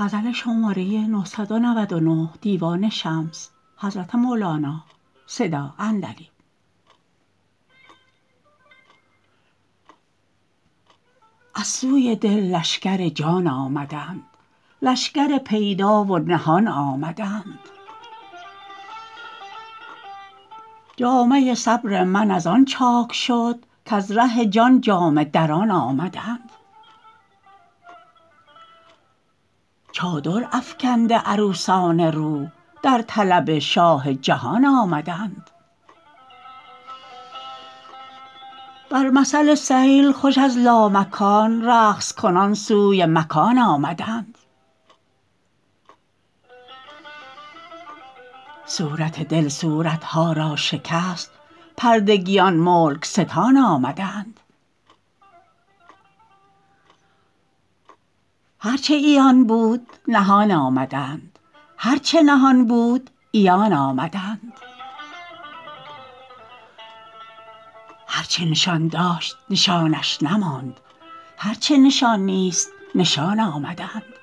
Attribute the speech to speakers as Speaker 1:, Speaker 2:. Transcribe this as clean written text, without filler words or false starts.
Speaker 1: از سوی دل لشکر جان آمدند لشکر پیدا و نهان آمدند جامه صبر من از آن چاک شد کز ره جان جامه دران آمدند چادر افکنده عروسان روح در طلب شاه جهان آمدند بر مثل سیل خوش از لامکان رقص کنان سوی مکان آمدند صورت دل صورت ها را شکست پردگیان ملک ستان آمدند هر چه عیان بود نهان آمدند هر چه نهان بود عیان آمدند هر چه نشان داشت نشانش نماند هر چه نشان نیست نشان آمدند